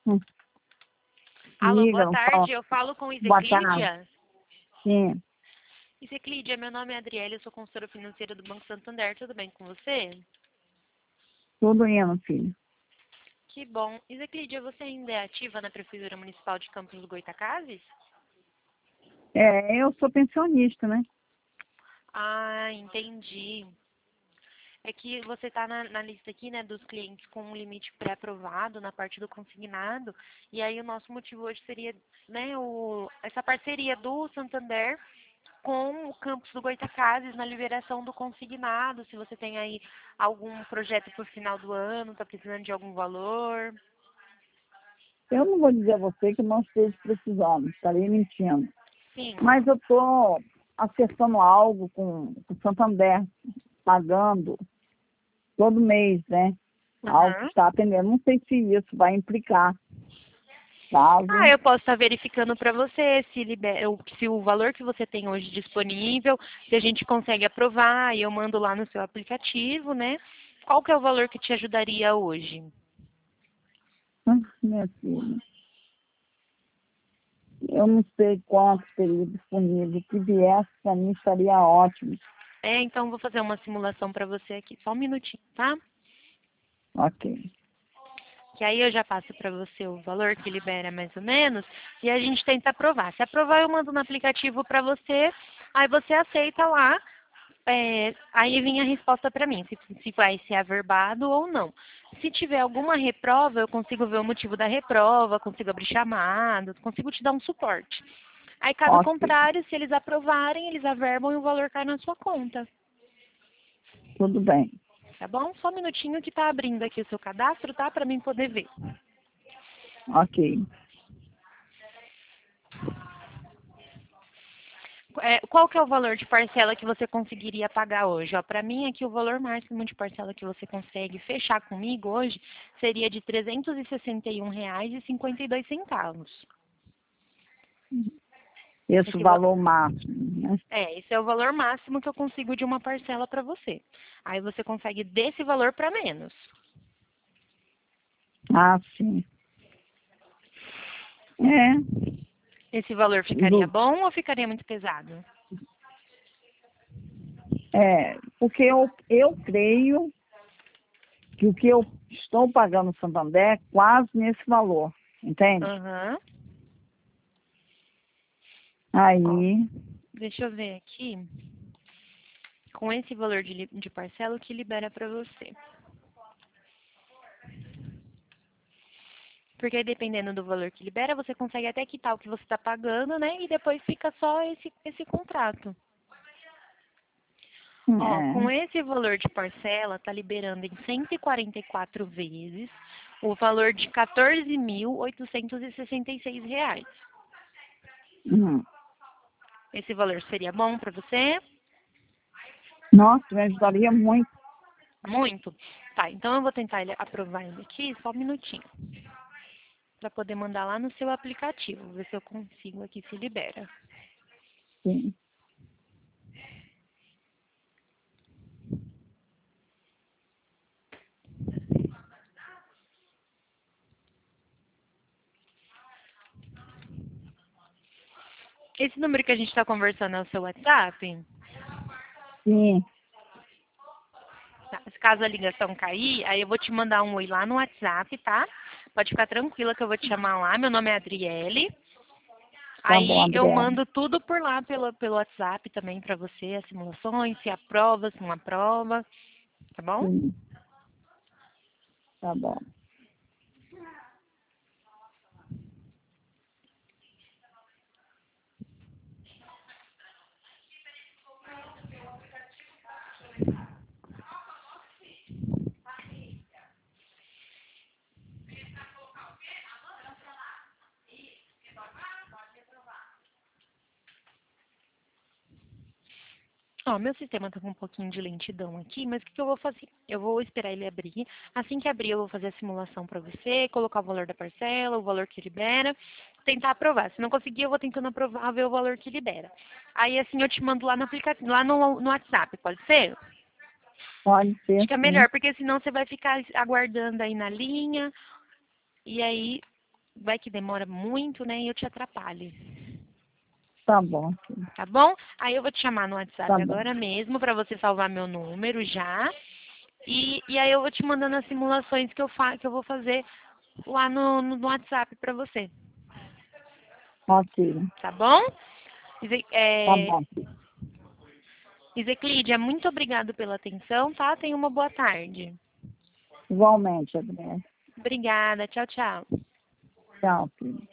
Hum, Alô, Liga, boa não fala. tarde. Eu falo com Boa tarde. Iseclídia. Sim, Iseclídia, meu nome é Adriele, eu sou consultora financeira do Banco Santander. Tudo bem com você? tudo indo, filho. Que bom. Iseclídia, você ainda é ativa na Prefeitura Municipal de Campos do Goytacazes? Eu sou pensionista, né? Ah, entendi. É que você está na lista aqui, né, dos clientes com um limite pré-aprovado na parte do consignado. E aí o nosso motivo hoje seria, né, essa parceria do Santander com o campus do Goytacazes na liberação do consignado. Se você tem aí algum projeto para o final do ano, está precisando de algum valor. Eu não vou dizer a você que não esteja precisando, estarei mentindo. Sim. Mas eu estou acertando algo com o Santander, pagando todo mês, né? Algo que Uhum. está atendendo. Não sei se isso vai implicar, Ah, caso. eu posso estar verificando para você se o valor que você tem hoje disponível, se a gente consegue aprovar, e eu mando lá no seu aplicativo, né? Qual que é o valor que te ajudaria hoje? Minha filha, eu não sei quanto teria disponível. Se viesse para mim, estaria ótimo. Então vou fazer uma simulação para você aqui, só um minutinho, tá? Ok. Que aí eu já passo para você o valor que libera mais ou menos e a gente tenta aprovar. Se aprovar, eu mando no aplicativo para você, aí você aceita lá, aí vem a resposta para mim, se vai ser averbado ou não. Se tiver alguma reprova, eu consigo ver o motivo da reprova, consigo abrir chamadas, consigo te dar um suporte. Aí, caso Ok. contrário, se eles aprovarem, eles averbam e o valor cai na sua conta. Tudo bem. Tá bom? Só um minutinho que tá abrindo aqui o seu cadastro, tá? Para mim poder ver. Ok. Qual que é o valor de parcela que você conseguiria pagar hoje? Para mim, aqui o valor máximo de parcela que você consegue fechar comigo hoje seria de R$ 361,52. Esse Esse, va- valor máximo, né? esse é o valor máximo que eu consigo de uma parcela para você. Aí você consegue desse valor para menos. Ah, sim. É, Esse valor ficaria do- bom ou ficaria muito pesado? porque eu creio que o que eu estou pagando no Santander é quase nesse valor, entende? Aham. Ó, Aí, deixa eu ver aqui. Com esse valor de parcela, o que libera para você? Porque dependendo do valor que libera, você consegue até quitar o que você está pagando, né? E depois fica só esse contrato. Ó, com é, esse valor de parcela, tá liberando em 144 vezes o valor de R$ 14.866. hum. Esse valor seria bom para você? Nossa, me ajudaria muito. Muito? Tá, então eu vou tentar aprovar ele aqui, só um minutinho. Para poder mandar lá no seu aplicativo. Ver se eu consigo aqui se libera. Sim. Esse número que a gente está conversando é o seu WhatsApp? Sim, Tá, se caso a ligação cair, aí eu vou te mandar um oi lá no WhatsApp, tá? Pode ficar tranquila que eu vou te chamar lá. Meu nome é Adriele. tá bom, Aí eu Adriana. mando tudo por lá pelo WhatsApp também para você, as simulações, se aprova, se não aprova, tá bom? Sim, tá bom. Ó, meu sistema tá com um pouquinho de lentidão aqui, mas o que eu vou fazer? Eu vou esperar ele abrir. Assim que abrir, eu vou fazer a simulação para você, colocar o valor da parcela, o valor que libera, tentar aprovar. Se não conseguir, eu vou tentando aprovar, ver o valor que libera. Aí, assim, eu te mando lá no aplicativo, lá no WhatsApp, pode ser? Pode ser, Acho que é sim. melhor, porque senão você vai ficar aguardando aí na linha, e aí vai que demora muito, né? E eu te atrapalhe. Tá bom. Tá bom? Aí eu vou te chamar no WhatsApp Tá bom. agora mesmo para você salvar meu número já. E aí eu vou te mandando as simulações que eu vou fazer lá no WhatsApp para você. Ok. Tá bom? Tá bom. Iseclídia, muito obrigado pela atenção, tá? Tenha uma boa tarde. Igualmente, Adriana. Obrigada. Tchau, tchau. Tchau, filho.